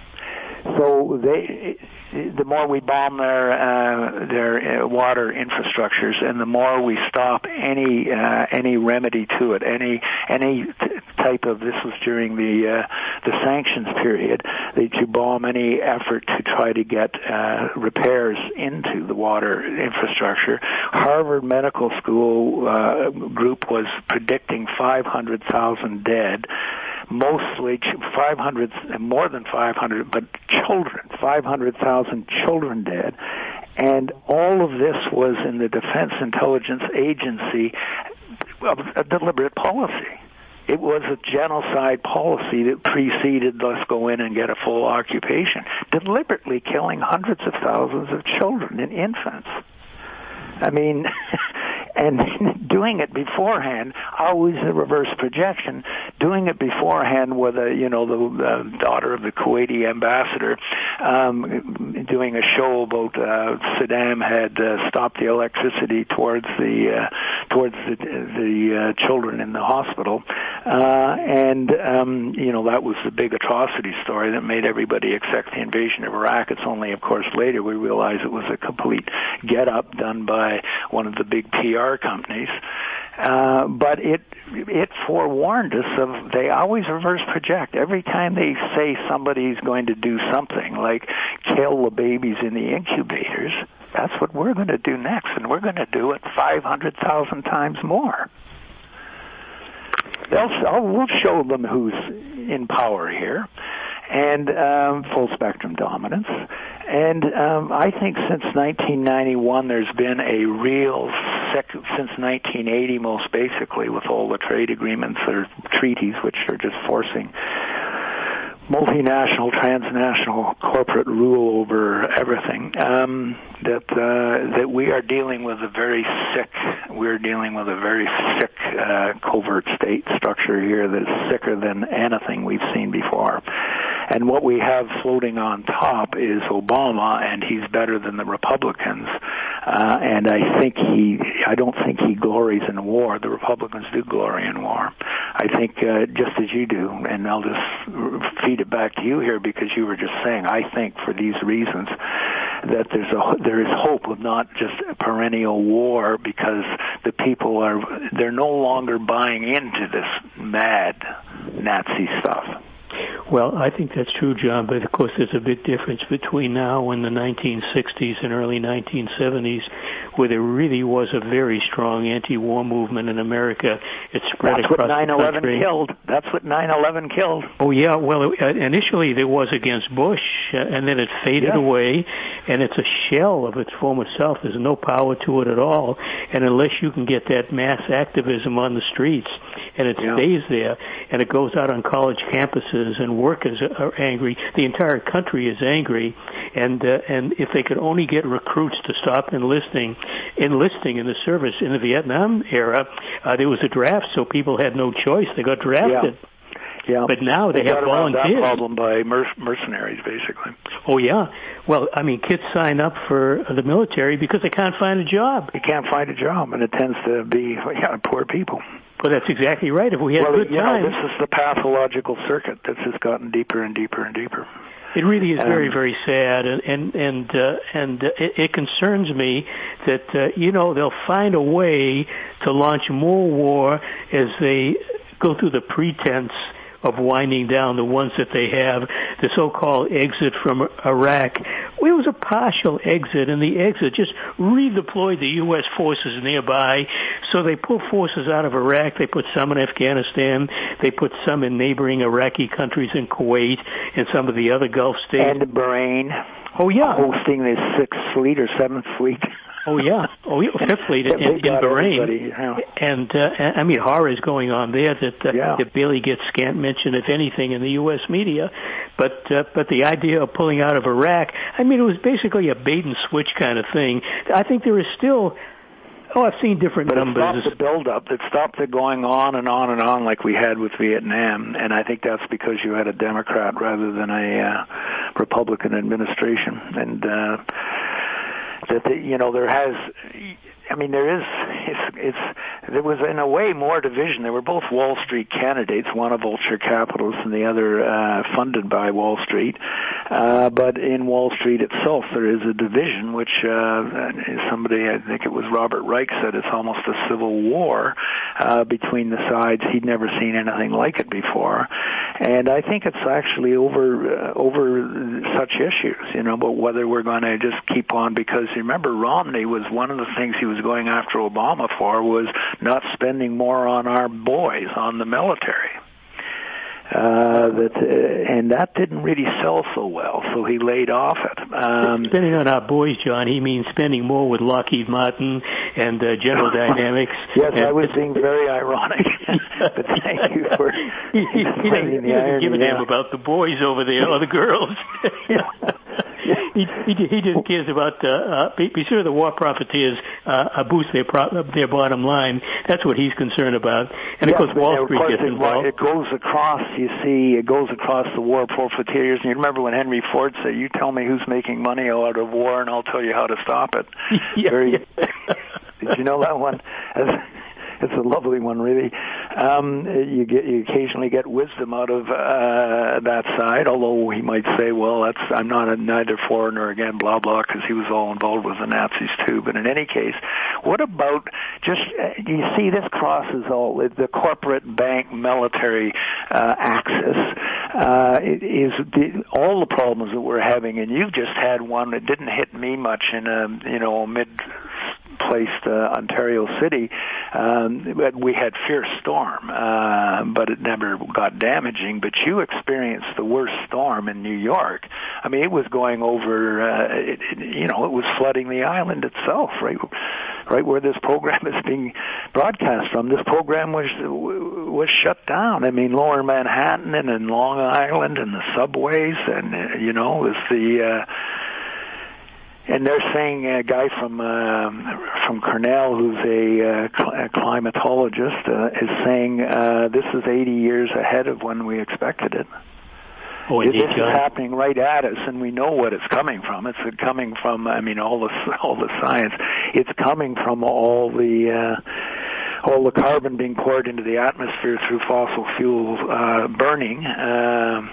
So they, the more we bomb their uh, their uh, water infrastructures, and the more we stop any uh, any remedy to it, any any t- type of, this was during the uh, the sanctions period, that you bomb any effort to try to get uh, repairs into the water infrastructure. Harvard Medical School uh, group was predicting five hundred thousand dead. Mostly five hundred, more than five hundred, but children, five hundred thousand children dead. And all of this was in the Defense Intelligence Agency, a deliberate policy. It was a genocide policy that preceded, let's go in and get a full occupation, deliberately killing hundreds of thousands of children and infants. I mean, and doing it beforehand, always a reverse projection, doing it beforehand with a, you know, the uh, daughter of the Kuwaiti ambassador, um, doing a show about uh, Saddam had uh, stopped the electricity towards the uh, towards the, the uh, children in the hospital, uh, and um, you know, that was the big atrocity story that made everybody accept the invasion of Iraq. It's only, of course, later we realize it was a complete get-up done by one of the big P R companies, uh, but it it forewarned us of, they always reverse project. Every time they say somebody's going to do something like kill the babies in the incubators, that's what we're going to do next, and we're going to do it five hundred thousand times more. They'll, we'll show them who's in power here, and um, full spectrum dominance. And um, I think since nineteen ninety-one, there's been a real, sec- since nineteen eighty most basically, with all the trade agreements or treaties which are just forcing multinational, transnational corporate rule over everything. Um, that uh, that we are dealing with a very sick, we're dealing with a very sick uh, covert state structure here that is sicker than anything we've seen before. And what we have floating on top is Obama, and he's better than the Republicans. Uh, and I think he, I don't think he glories in war. The Republicans do glory in war. I think uh, just as you do, and I'll just feed it back to you here because you were just saying, I think for these reasons that there's a, there is hope of not just a perennial war because the people are, they're no longer buying into this mad Nazi stuff. Well, I think that's true, John, but of course there's a big difference between now and the nineteen sixties and early nineteen seventies, where there really was a very strong anti-war movement in America. It spread That's across what nine eleven the country. killed. That's what nine eleven killed. Oh, yeah. Well, it, initially there was against Bush, uh, and then it faded yeah. away, and it's a shell of its former self. There's no power to it at all, and unless you can get that mass activism on the streets, and it yeah. stays there, and it goes out on college campuses, and workers are angry. The entire country is angry, and uh, and if they could only get recruits to stop enlisting, enlisting in the service in the Vietnam era, uh, there was a draft, so people had no choice. They got drafted. Yeah. yeah. But now they, they have got around volunteers. That problem by mer- mercenaries, basically. Oh yeah. Well, I mean, kids sign up for the military because they can't find a job. They can't find a job, and it tends to be yeah, poor people. Well, that's exactly right. If we had well, good you times. know, this is the pathological circuit that's just gotten deeper and deeper and deeper. It really is um, very, very sad, and and and, uh, and uh, it, it concerns me that uh, you know they'll find a way to launch more war as they go through the pretense of winding down the ones that they have, the so-called exit from Iraq. It was a partial exit, and the exit just redeployed the U S forces nearby. So they pulled forces out of Iraq. They put some in Afghanistan. They put some in neighboring Iraqi countries in Kuwait and some of the other Gulf states. And Bahrain. Oh, yeah. Hosting the Sixth Fleet or Seventh Fleet. Oh, yeah. Oh, yeah. Fifth Fleet in, in Bahrain. Yeah. And, uh, I mean, horror is going on there that, uh, yeah. that barely gets scant mention, if anything, in the U S media. But, uh, but the idea of pulling out of Iraq, I mean, it was basically a bait and switch kind of thing. I think there is still, oh, I've seen different but numbers. But it stopped the build-up. It stopped it going on and on and on like we had with Vietnam. And I think that's because you had a Democrat rather than a uh, Republican administration. And, uh, that the, you know there has I mean there is it's, it's there was in a way more division. They were both Wall Street candidates, one a vulture capitalist and the other uh, funded by Wall Street, uh, but in Wall Street itself there is a division which uh, somebody, I think it was Robert Reich, said it's almost a civil war uh, between the sides. He'd never seen anything like it before, and I think it's actually over uh, over such issues, you know, but whether we're going to just keep on, because remember Romney was one of the things he was going after Obama for was not spending more on our boys, on the military. Uh, that uh, and that didn't really sell so well, so he laid off it. Um, spending on our boys, John, he means spending more with Lockheed Martin and uh, General Dynamics. Yes, and I was being very ironic, but thank you for he, he, he doesn't, he doesn't give a damn about the boys over there or the girls. he, he he just cares about uh, uh, be, be sure the war profiteers uh, boost their pro- their bottom line. That's what he's concerned about, and yes, of course Wall Street gets involved. It goes across. You see, it goes across the war profiteers. And you remember when Henry Ford said, "You tell me who's making money out of war, and I'll tell you how to stop it." yeah, Very, yeah. Did you know that one? It's a lovely one, really. Um, you get you occasionally get wisdom out of uh, that side, although he might say, "Well, that's I'm not a neither for nor again, blah blah," because he was all involved with the Nazis too. But in any case, what about just uh, you see this crosses all the corporate bank military uh, axis uh, it is the, all the problems that we're having, and you've just had one that didn't hit me much in a you know mid displaced uh, Ontario City, um, we had fierce storm, uh, but it never got damaging. But you experienced the worst storm in New York. I mean, it was going over, uh, it, it, you know, it was flooding the island itself, right? Right where this program is being broadcast from. This program was was shut down. I mean, Lower Manhattan and in Long Island and the subways, and uh, you know, it was the. Uh, And they're saying a guy from uh, from Cornell, who's a, uh, cl- a climatologist, uh, is saying uh, this is eighty years ahead of when we expected it. Oh, it indeed, this is happening right at us, and we know what it's coming from. It's coming from, I mean, all the all the science. It's coming from all the uh, all the carbon being poured into the atmosphere through fossil fuel uh, burning. Uh,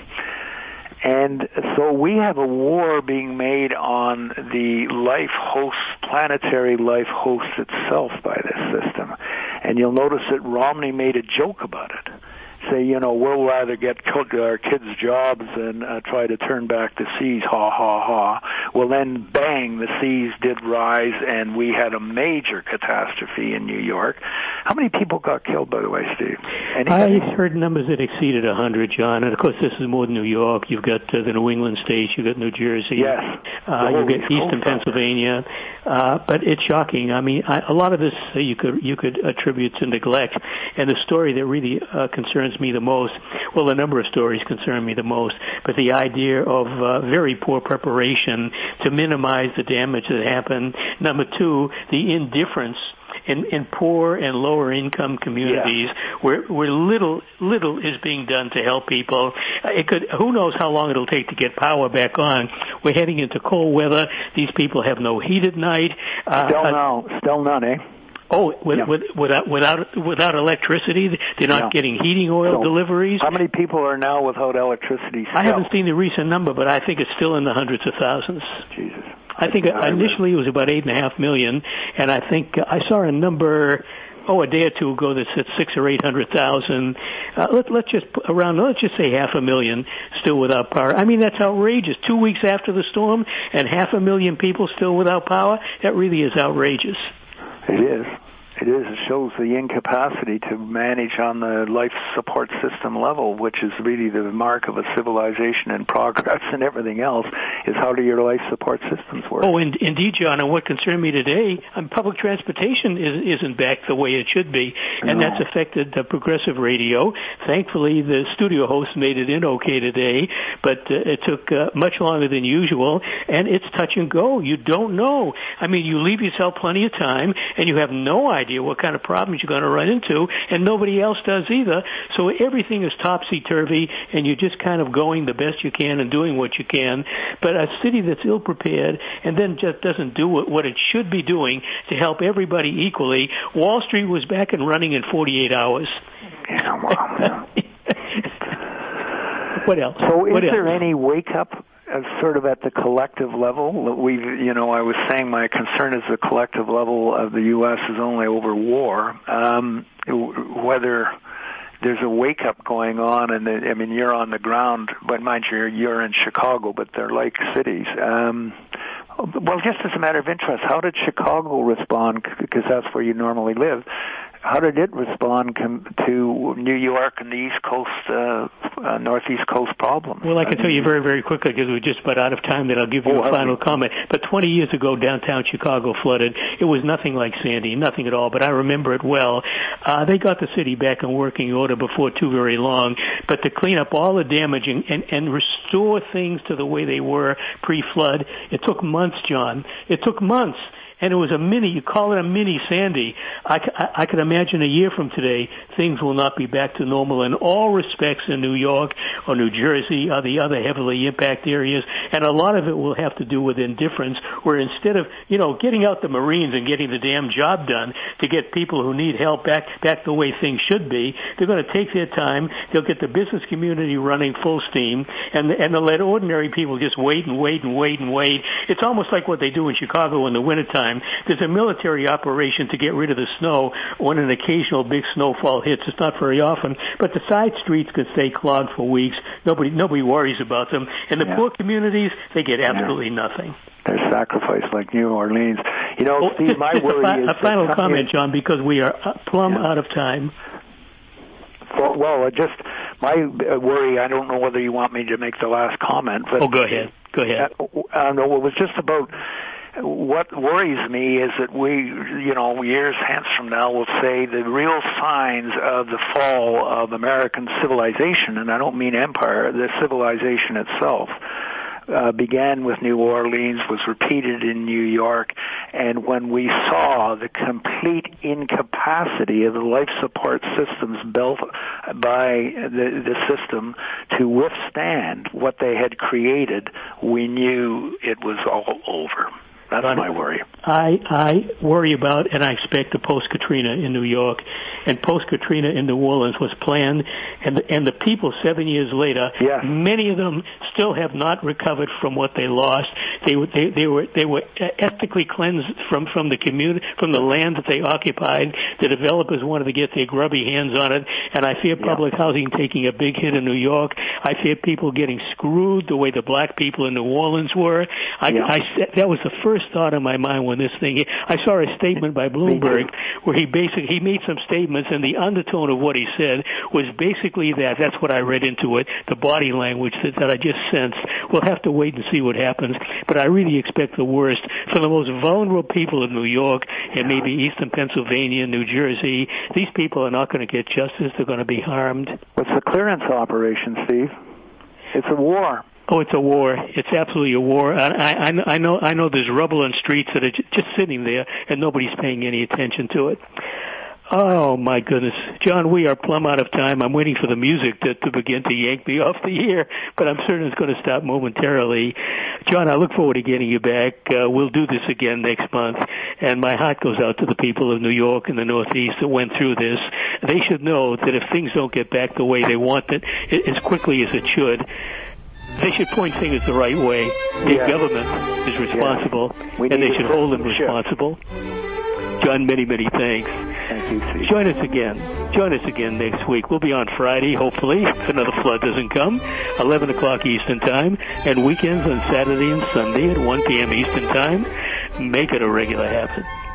And so we have a war being made on the life host, planetary life host itself by this system. And you'll notice that Romney made a joke about it. Say, you know, we'll rather get our kids' jobs than uh, try to turn back the seas, ha, ha, ha. Well, then, bang, the seas did rise, and we had a major catastrophe in New York. How many people got killed, by the way, Steve? Anybody? I heard numbers that exceeded one hundred, John. And, of course, this is more than New York. You've got uh, the New England states. You've got New Jersey. Yes. Uh, you've got Eastern Pennsylvania. Uh, but it's shocking. I mean, I, a lot of this uh, you could you could attribute to neglect. And the story that really uh, concerns me the most, well, a number of stories concern me the most, but the idea of uh, very poor preparation to minimize the damage that happened. Number two, the indifference in, in poor and lower income communities, yeah. where where little little is being done to help people. It could, who knows how long it'll take to get power back on. We're heading into cold weather. These people have no heat at night. Uh, still no, still none, eh? Oh, with, yeah. with, without without without electricity, they're not no. getting heating oil so, deliveries. How many people are now without electricity still? I haven't seen the recent number, but I think it's still in the hundreds of thousands. Jesus. I think initially it was about eight and a half million, and I think I saw a number, oh, a day or two ago that said six or eight hundred thousand. Uh, let, let's just put around, let's just say half a million still without power. I mean, that's outrageous. Two weeks after the storm, and half a million people still without power. That really is outrageous. It is. It is. It shows the incapacity to manage on the life support system level, which is really the mark of a civilization and progress and everything else, is how do your life support systems work? Oh, and, indeed, John, and what concerned me today, um, public transportation is, isn't back the way it should be, and no. that's affected uh, progressive radio. Thankfully, the studio host made it in okay today, but uh, it took uh, much longer than usual, and it's touch and go. You don't know. I mean, you leave yourself plenty of time, and you have no idea what kind of problems you're going to run into, and nobody else does either. So everything is topsy-turvy, and you're just kind of going the best you can and doing what you can. But a city that's ill-prepared and then just doesn't do what it should be doing to help everybody equally. Wall Street was back and running in forty-eight hours. Yeah, wow. What else? So is what there else? any wake-up Uh, sort of at the collective level? We've, you know, I was saying my concern is the collective level of the U S is only over war. Um, whether there's a wake-up going on, and the, I mean, you're on the ground, but mind you, you're in Chicago, but they're like cities. Um, well, just as a matter of interest, how did Chicago respond, because that's where you normally live? How did it respond com- to New York and the East Coast, uh, uh, Northeast Coast problems? Well, I can I tell mean, you very, very quickly, because we're just about out of time, that I'll give you oh, a final we... comment. But twenty years ago, downtown Chicago flooded. It was nothing like Sandy, nothing at all, but I remember it well. Uh, they got the city back in working order before too very long, but to clean up all the damage and, and, and restore things to the way they were pre-flood, it took months, John. It took months. And it was a mini, you call it a mini Sandy. I, I, I can imagine a year from today, things will not be back to normal in all respects in New York or New Jersey or the other heavily impacted areas. And a lot of it will have to do with indifference, where instead of, you know, getting out the Marines and getting the damn job done to get people who need help back, back the way things should be, they're going to take their time. They'll get the business community running full steam, and, and they'll let ordinary people just wait and wait and wait and wait. It's almost like what they do in Chicago in the wintertime. There's a military operation to get rid of the snow when an occasional big snowfall hits. It's not very often, but the side streets can stay clogged for weeks. Nobody nobody worries about them. And the yeah. poor communities, they get absolutely yeah. nothing. They're sacrificed like New Orleans. You know, well, Steve, just, my just worry a, fi- is... A final that, comment, John, because we are plumb yeah. out of time. Well, just my worry, I don't know whether you want me to make the last comment. But oh, go ahead. Go ahead. Uh, no, it was just about... What worries me is that we, you know, years hence from now will say the real signs of the fall of American civilization, and I don't mean empire, the civilization itself, uh, began with New Orleans, was repeated in New York, and when we saw the complete incapacity of the life support systems built by the, the system to withstand what they had created, we knew it was all over. That's But my worry. I, I worry about, and I expect, the post-Katrina in New York, and post-Katrina in New Orleans was planned, and the, and the people seven years later, yes. many of them still have not recovered from what they lost. They were they, they were they were ethnically cleansed from from the community, from the land that they occupied. The developers wanted to get their grubby hands on it, and I fear public yeah. housing taking a big hit in New York. I fear people getting screwed the way the black people in New Orleans were. I, yeah. I that was the first thought in my mind when this thing. I saw a statement by Bloomberg where he basically he made some statements, and the undertone of what he said was basically that. That's what I read into it. The body language that, that I just sensed. We'll have to wait and see what happens, but I really expect the worst for the most vulnerable people in New York and maybe Eastern Pennsylvania, New Jersey. These people are not going to get justice. They're going to be harmed. What's the clearance operation, Steve? It's a war. Oh, it's a war. It's absolutely a war. I, I, I know. I know. There's rubble on streets that are just sitting there, and nobody's paying any attention to it. Oh my goodness, John, we are plumb out of time. I'm waiting for the music to, to begin to yank me off the air, but I'm certain it's going to stop momentarily. John, I look forward to getting you back. Uh, we'll do this again next month, and my heart goes out to the people of New York and the Northeast that went through this. They should know that if things don't get back the way they want it, as quickly as it should, they should point fingers the right way. The yeah. government is responsible, yeah. and they should hold them responsible. John, many, many thanks. Thank you, Steve. Join us again. Join us again next week. We'll be on Friday, hopefully, if another flood doesn't come, eleven o'clock Eastern Time, and weekends on Saturday and Sunday at one p.m. Eastern Time. Make it a regular habit.